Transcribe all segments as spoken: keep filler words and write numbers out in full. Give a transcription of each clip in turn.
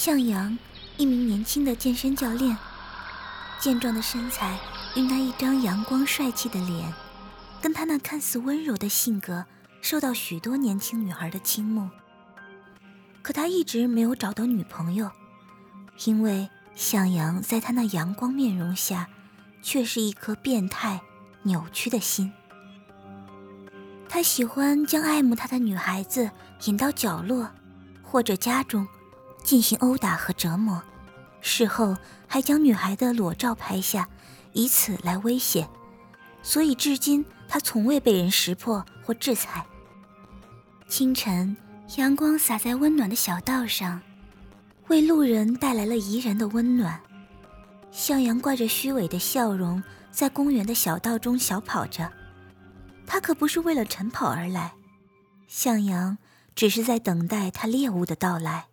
向阳，一名年轻的健身教练，健壮的身材与那一张阳光帅气的脸，跟他那看似温柔的性格，受到许多年轻女孩的倾慕。可他一直没有找到女朋友，因为向阳在他那阳光面容下，却是一颗变态扭曲的心。他喜欢将爱慕他的女孩子引到角落或者家中，进行殴打和折磨，事后还将女孩的裸照拍下，以此来威胁。所以至今他从未被人识破或制裁。清晨，阳光洒在温暖的小道上，为路人带来了宜人的温暖。向阳挂着虚伪的笑容，在公园的小道中小跑着。他可不是为了晨跑而来，向阳只是在等待他猎物的到来。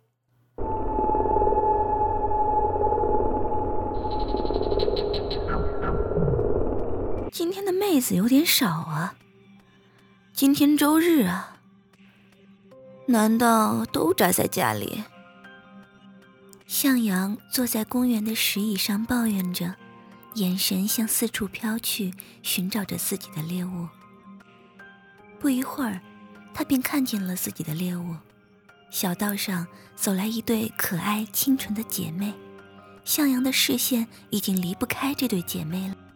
今天的妹子有点少啊，今天周日啊，难道都宅在家里？向阳坐在公园的石椅上抱怨着，眼神向四处飘去，寻找着自己的猎物。不一会儿，他便看见了自己的猎物。小道上走来一对可爱清纯的姐妹，向阳的视线已经离不开这对姐妹了。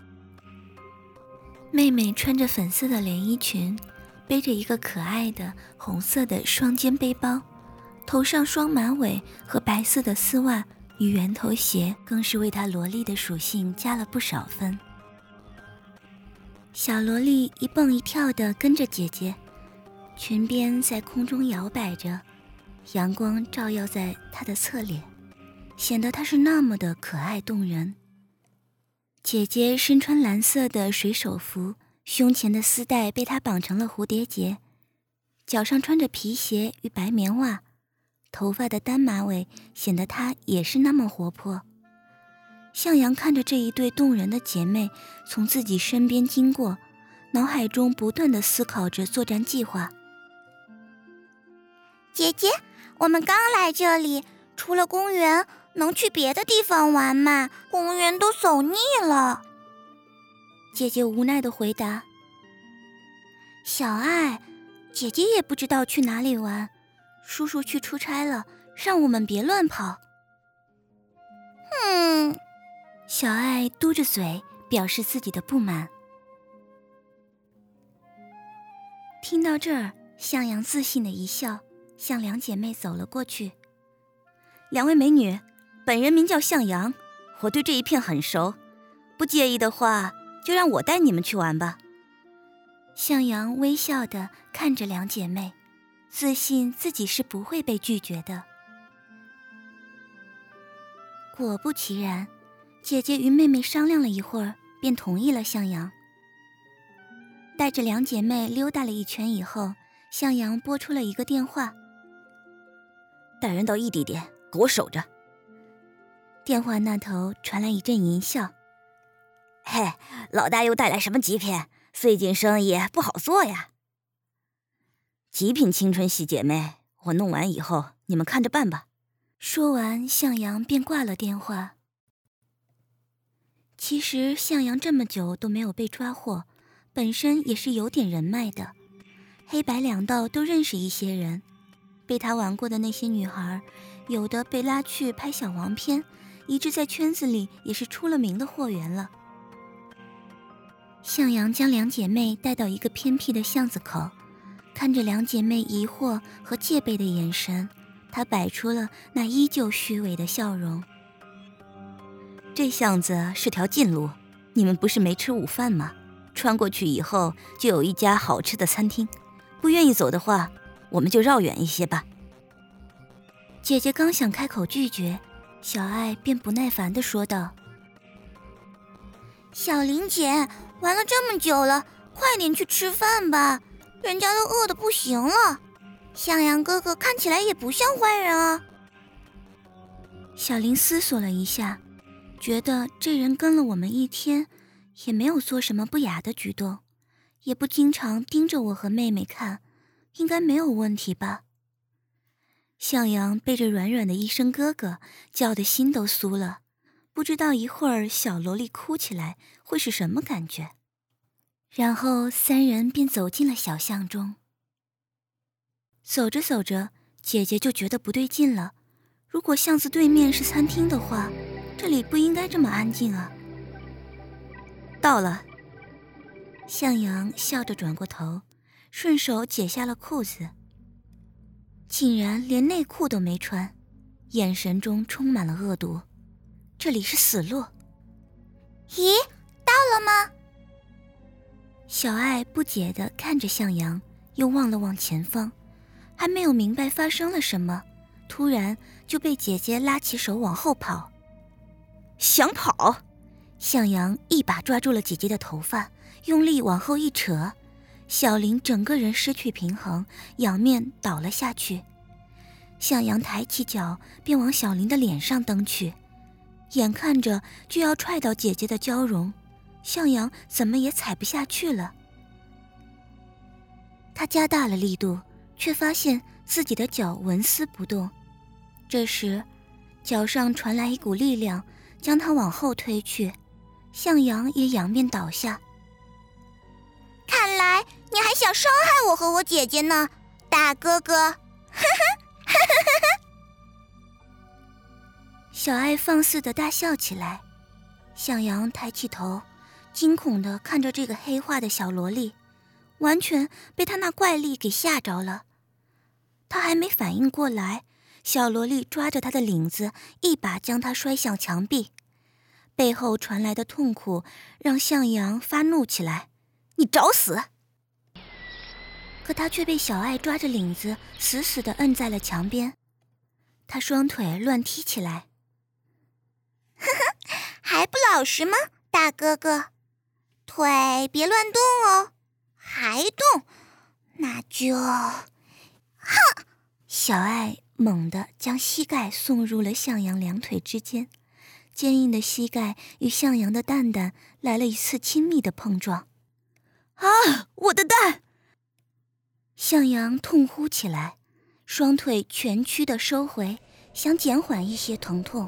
妹妹穿着粉色的连衣裙，背着一个可爱的红色的双肩背包，头上双马尾和白色的丝袜与圆头鞋更是为她萝莉的属性加了不少分。小萝莉一蹦一跳地跟着姐姐，裙边在空中摇摆着，阳光照耀在她的侧脸，显得她是那么的可爱动人。姐姐身穿蓝色的水手服，胸前的丝带被她绑成了蝴蝶结，脚上穿着皮鞋与白棉袜，头发的单马尾显得她也是那么活泼。向阳看着这一对动人的姐妹从自己身边经过，脑海中不断地思考着作战计划。 姐姐，我们刚来这里，除了公园，能去别的地方玩吗？公园都走腻了。 姐姐无奈地回答。小爱，姐姐也不知道去哪里玩，叔叔去出差了，让我们别乱跑。 嗯， 小爱嘟着嘴表示自己的不满。听到这儿，向阳自信的一笑，向两姐妹走了过去。两位美女，本人名叫向阳，我对这一片很熟，不介意的话就让我带你们去玩吧。向阳微笑地看着两姐妹，自信自己是不会被拒绝的。果不其然，姐姐与妹妹商量了一会儿，便同意了向阳。带着两姐妹溜达了一圈以后，向阳拨出了一个电话。带人到异地点，给我守着。电话那头传来一阵淫笑。 嘿，老大又带来什么极品？最近生意不好做呀。极品青春系姐妹，我弄完以后你们看着办吧。 说完，向阳便挂了电话。其实向阳这么久都没有被抓获，本身也是有点人脉的，黑白两道都认识一些人。被他玩过的那些女孩，有的被拉去拍小王片，一直在圈子里也是出了名的货源了。向阳将两姐妹带到一个偏僻的巷子口，看着两姐妹疑惑和戒备的眼神，他摆出了那依旧虚伪的笑容。这巷子是条近路，你们不是没吃午饭吗？穿过去以后就有一家好吃的餐厅，不愿意走的话，我们就绕远一些吧。姐姐刚想开口拒绝，小爱便不耐烦地说道： 小林姐，玩了这么久了，快点去吃饭吧，人家都饿得不行了。向阳哥哥看起来也不像坏人啊。 小林思索了一下，觉得这人跟了我们一天，也没有做什么不雅的举动，也不经常盯着我和妹妹看，应该没有问题吧。 向阳被这软软的一声哥哥叫得心都酥了，不知道一会儿小萝莉哭起来会是什么感觉。然后三人便走进了小巷中。走着走着，姐姐就觉得不对劲了，如果巷子对面是餐厅的话，这里不应该这么安静啊。到了。向阳笑着转过头，顺手解下了裤子，竟然连内裤都没穿，眼神中充满了恶毒。这里是死路。 咦，到了吗？ 小爱不解地看着向阳，又望了望前方，还没有明白发生了什么，突然就被姐姐拉起手往后跑。想跑？向阳一把抓住了姐姐的头发，用力往后一扯，小林整个人失去平衡，仰面倒了下去。向阳抬起脚便往小林的脸上蹬去，眼看着就要踹到姐姐的娇容，向阳怎么也踩不下去了。他加大了力度，却发现自己的脚纹丝不动。这时脚上传来一股力量，将他往后推去，向阳也仰面倒下。 看来你还想伤害我和我姐姐呢，大哥哥。 小爱放肆地大笑起来，向阳抬起头，惊恐地看着这个黑化的小萝莉，完全被他那怪力给吓着了。他还没反应过来，小萝莉抓着他的领子，一把将他摔向墙壁。背后传来的痛苦让向阳发怒起来：你找死！可他却被小爱抓着领子死死地摁在了墙边，他双腿乱踢起来。 呵呵，还不老实吗，大哥哥？腿别乱动哦，还动，那就……哼！ 小爱猛地将膝盖送入了向阳两腿之间，坚硬的膝盖与向阳的蛋蛋来了一次亲密的碰撞。啊，我的蛋！向阳痛呼起来，双腿全曲地收回，想减缓一些疼痛。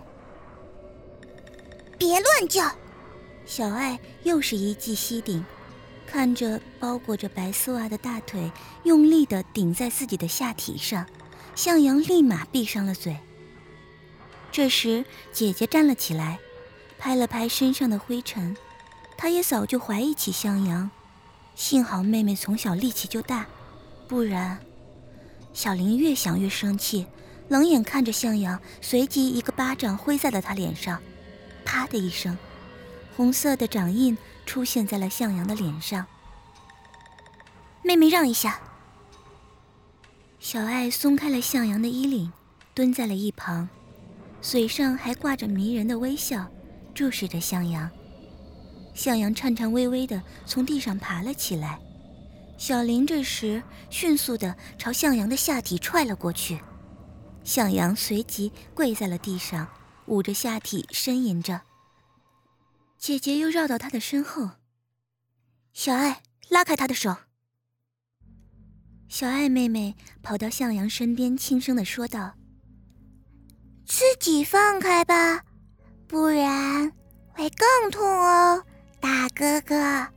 别乱叫！ 小爱又是一记膝顶，看着包裹着白丝袜的大腿用力地顶在自己的下体上，向阳立马闭上了嘴。这时姐姐站了起来，拍了拍身上的灰尘，她也早就怀疑起向阳，幸好妹妹从小力气就大，不然……小林越想越生气，冷眼看着向阳，随即一个巴掌挥在了他脸上，啪的一声，红色的掌印出现在了向阳的脸上。妹妹让一下。小爱松开了向阳的衣领，蹲在了一旁，嘴上还挂着迷人的微笑，注视着向阳。向阳颤颤巍巍地从地上爬了起来，小林这时迅速地朝向阳的下体踹了过去，向阳随即跪在了地上，捂着下体呻吟着。姐姐又绕到他的身后，小爱，拉开他的手。小爱妹妹跑到向阳身边，轻声地说道： 自己放开吧，不然会更痛哦，大哥哥。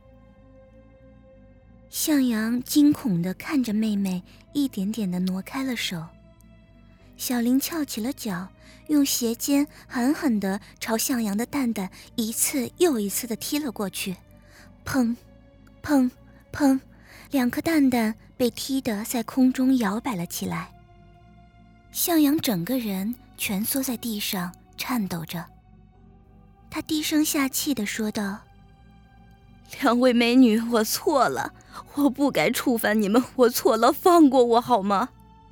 向阳惊恐地看着妹妹一点点地挪开了手，小林翘起了脚，用鞋尖狠狠地朝向阳的蛋蛋一次又一次地踢了过去，砰砰砰，两颗蛋蛋被踢得在空中摇摆了起来。向阳整个人蜷缩在地上颤抖着，他低声下气地说道：两位美女，我错了，我不该触犯你们，我错了，放过我好吗？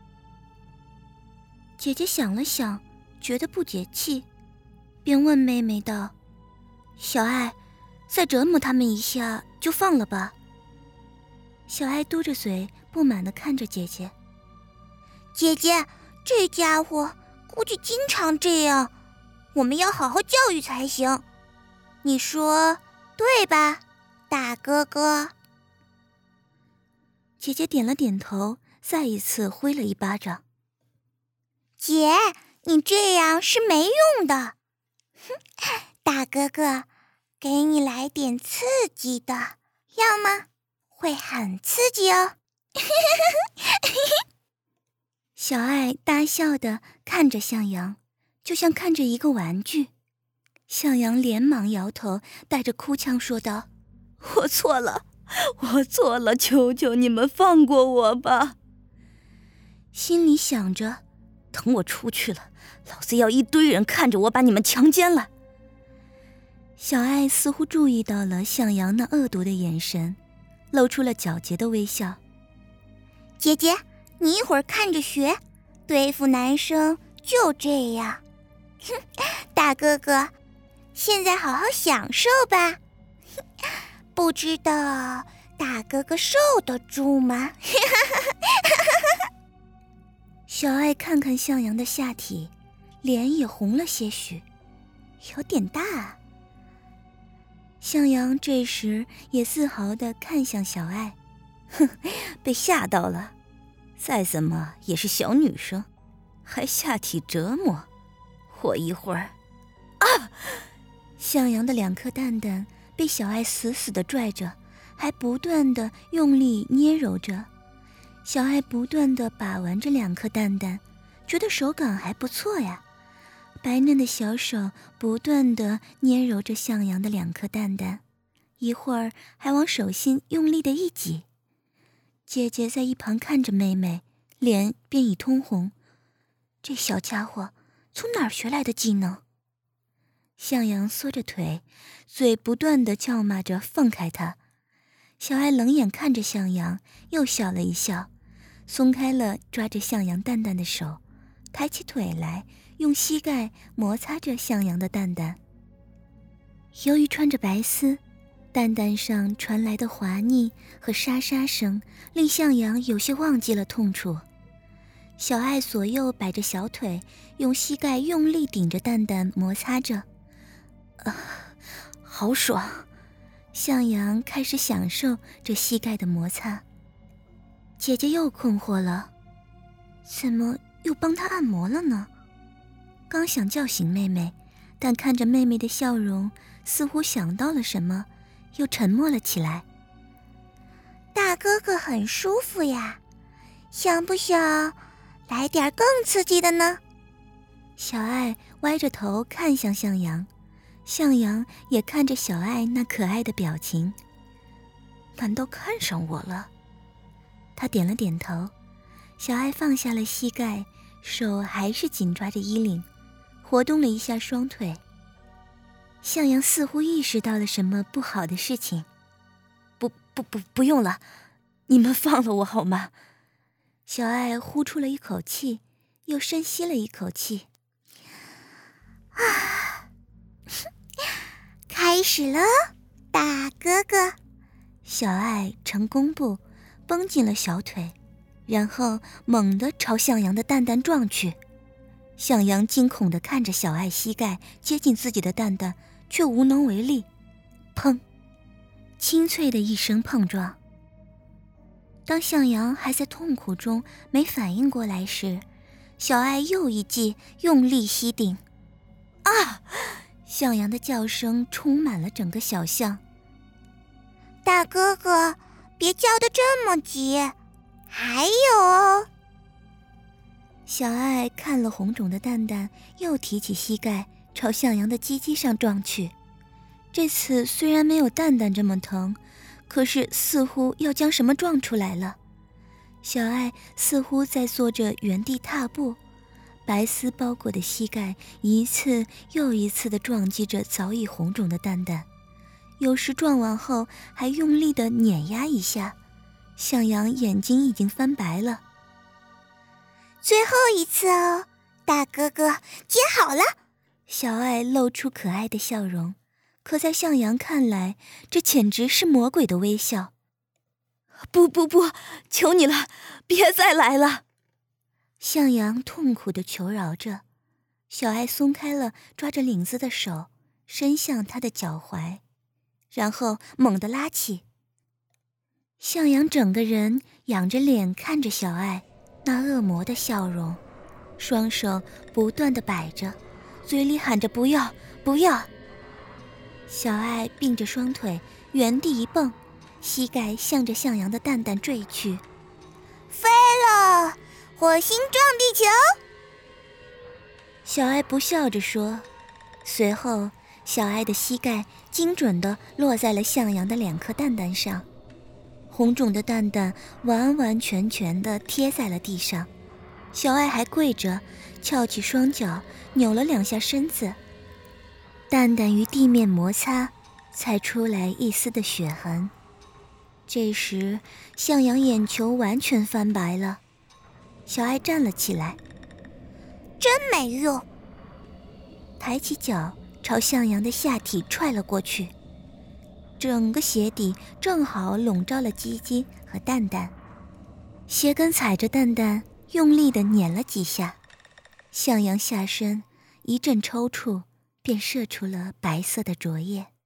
姐姐想了想，觉得不解气，便问妹妹道：小爱，再折磨他们一下就放了吧。小爱嘟着嘴，不满地看着姐姐。 姐姐，这家伙估计经常这样，我们要好好教育才行，你说对吧，大哥哥？ 姐姐点了点头，再一次挥了一巴掌。 姐，你这样是没用的。哼，大哥哥，给你来点刺激的，要吗？会很刺激哦。 小爱大笑地看着向阳，就像看着一个玩具。向阳连忙摇头，带着哭腔说道： 我错了，我错了，求求你们放过我吧。 心里想着， 等我出去了，老子要一堆人看着我把你们强奸了。 小爱似乎注意到了向阳那恶毒的眼神，露出了狡黠的微笑。 姐姐，你一会儿看着学，对付男生就这样。哼，大哥哥，现在好好享受吧。不知道大哥哥受得住吗？ 小爱看看向阳的下体，脸也红了些许，有点大啊。向阳这时也自豪地看向小爱， 哼，被吓到了，再怎么也是小女生，还下体折磨我一会儿。啊！ 向阳的两颗蛋蛋被小爱死死地拽着，还不断地用力捏揉着。小爱不断地把玩着两颗蛋蛋，觉得手感还不错呀。白嫩的小手不断地捏揉着向阳的两颗蛋蛋，一会儿还往手心用力地一挤。姐姐在一旁看着妹妹，脸便已通红。这小家伙从哪儿学来的技能？向阳缩着腿，嘴不断地叫骂着放开他。小爱冷眼看着向阳，又笑了一笑，松开了抓着向阳蛋蛋的手，抬起腿来，用膝盖摩擦着向阳的蛋蛋。由于穿着白丝，蛋蛋上传来的滑腻和沙沙声令向阳有些忘记了痛楚。小爱左右摆着小腿，用膝盖用力顶着蛋蛋摩擦着。啊，好爽！向阳开始享受这膝盖的摩擦。姐姐又困惑了，怎么又帮她按摩了呢？刚想叫醒妹妹，但看着妹妹的笑容，似乎想到了什么，又沉默了起来。 大哥哥很舒服呀，想不想来点更刺激的呢？ 小爱歪着头看向向阳，向阳也看着小爱那可爱的表情。难道看上我了？他点了点头。小爱放下了膝盖，手还是紧抓着衣领，活动了一下双腿。向阳似乎意识到了什么不好的事情。 不不不，不用了，你们放了我好吗？ 小爱呼出了一口气，又深吸了一口气。 啊，开始了，大哥哥。 小爱呈弓步，绷紧了小腿，然后猛地朝向阳的蛋蛋撞去。向阳惊恐地看着小爱膝盖接近自己的蛋蛋，却无能为力。砰！清脆的一声碰撞。当向阳还在痛苦中没反应过来时，小爱又一记用力吸顶。啊！向阳的叫声充满了整个小巷。 大哥哥，别叫得这么急，还有哦。 小爱看了红肿的蛋蛋，又提起膝盖朝向阳的鸡鸡上撞去。这次虽然没有蛋蛋这么疼，可是似乎要将什么撞出来了。小爱似乎在做着原地踏步，白丝包裹的膝盖一次又一次地撞击着早已红肿的蛋蛋，有时撞完后还用力地碾压一下。向阳眼睛已经翻白了。 最后一次哦，大哥哥，接好了。 小爱露出可爱的笑容，可在向阳看来，这简直是魔鬼的微笑。 不不不，求你了，别再来了！ 向阳痛苦地求饶着。小爱松开了抓着领子的手，伸向他的脚踝，然后猛地拉起。向阳整个人仰着脸看着小爱那恶魔的笑容。 双手不断地摆着，嘴里喊着不要不要。小爱并着双腿原地一蹦，膝盖向着向阳的蛋蛋坠去。 飞了，火星撞地球。 小爱不笑着说，随后小爱的膝盖精准地落在了向阳的两颗蛋蛋上，红肿的蛋蛋完完全全地贴在了地上。小爱还跪着，翘起双脚，扭了两下身子，蛋蛋与地面摩擦，才出来一丝的血痕。这时向阳眼球完全翻白了，小爱站了起来， 真没用， 抬起脚朝向阳的下体踹了过去，整个鞋底正好笼罩了鸡鸡和蛋蛋，鞋跟踩着蛋蛋用力地碾了几下，向阳下身一阵抽搐，便射出了白色的浊液。